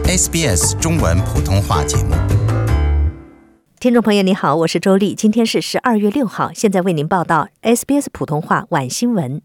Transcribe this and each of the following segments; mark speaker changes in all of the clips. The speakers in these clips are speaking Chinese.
Speaker 1: SBS 中文普通话节目。
Speaker 2: 听众朋友你好，我是周丽，今天是12月6号，现在为您报道 SBS 普通话晚新闻。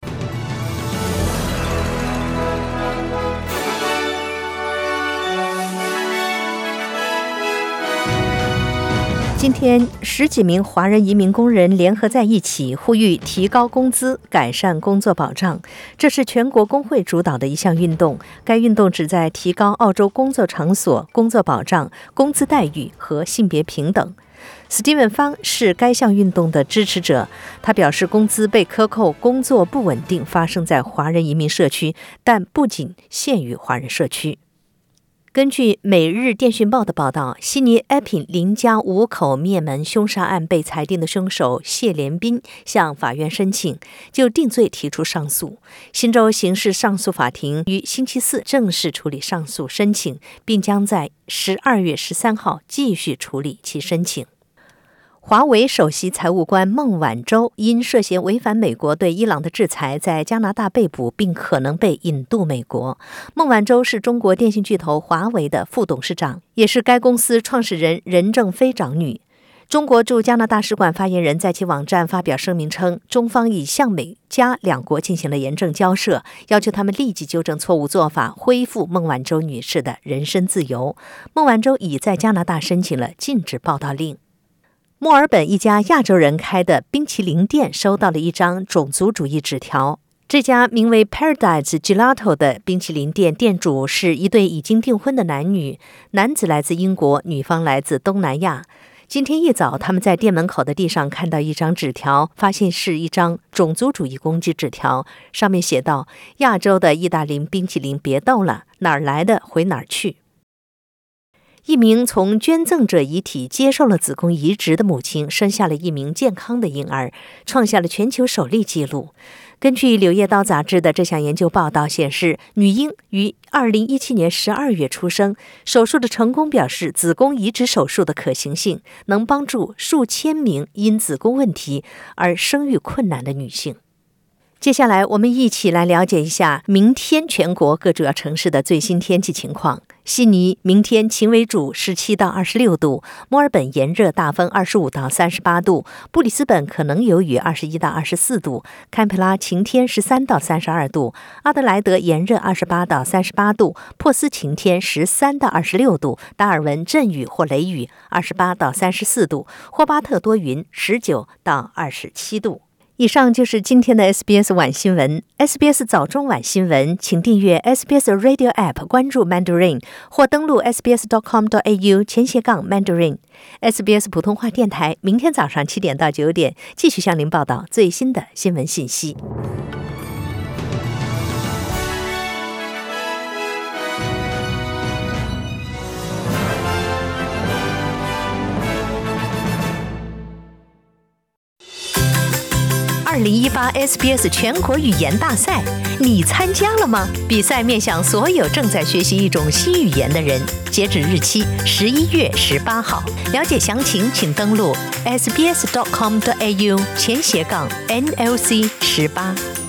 Speaker 2: 今天10几名华人移民工人联合在一起，呼吁提高工资，改善工作保障。这是全国工会主导的一项运动，该运动旨在提高澳洲工作场所工作保障、工资待遇和性别平等。史蒂文·方是该项运动的支持者，他表示工资被克扣、工作不稳定发生在华人移民社区，但不仅限于华人社区。根据《每日电讯报》的报道，悉尼埃品林家5口灭门凶杀案被裁定的凶手谢连斌向法院申请就定罪提出上诉。新州刑事上诉法庭于星期四正式处理上诉申请，并将在12月13号继续处理其申请。华为首席财务官孟晚舟因涉嫌违反美国对伊朗的制裁，在加拿大被捕，并可能被引渡美国。孟晚舟是中国电信巨头华为的副董事长，也是该公司创始人任正非长女。中国驻加拿大使馆发言人在其网站发表声明称，中方已向美加两国进行了严正交涉，要求他们立即纠正错误做法，恢复孟晚舟女士的人身自由。孟晚舟已在加拿大申请了禁止报道令。墨尔本一家亚洲人开的冰淇淋店收到了一张种族主义纸条。这家名为 Paradise Gelato 的冰淇淋店店主是一对已经订婚的男女，男子来自英国，女方来自东南亚。今天一早，他们在店门口的地上看到一张纸条，发现是一张种族主义攻击纸条，上面写道：亚洲的意大利冰淇淋别逗了，哪儿来的回哪儿去。一名从捐赠者遗体接受了子宫移植的母亲生下了一名健康的婴儿，创下了全球首例纪录。根据《柳叶刀》杂志的这项研究报道显示，女婴于2017年12月出生，手术的成功表示子宫移植手术的可行性，能帮助数千名因子宫问题而生育困难的女性。接下来我们一起来了解一下明天全国各主要城市的最新天气情况。悉尼明天晴为主，17到26度；墨尔本炎热大风，25到38度；布里斯本可能有雨，21到24度；堪培拉晴天，13到32度；阿德莱德炎热，28到38度；珀斯晴天，13到26度；达尔文阵雨或雷雨，28到34度；霍巴特多云，19到27度。以上就是今天的 SBS 晚新闻。SBS 早中晚新闻，请订阅 SBS Radio App， 关注 Mandarin， 或登录 sbs.com.au/Mandarin。 SBS 普通话电台明天早上7点到9点继续向您报道最新的新闻信息。2018 SBS 全国语言大赛，你参加了吗？比赛面向所有正在学习一种新语言的人，截止日期11月18号。了解详情请登录 sbs.com.au/NLC18。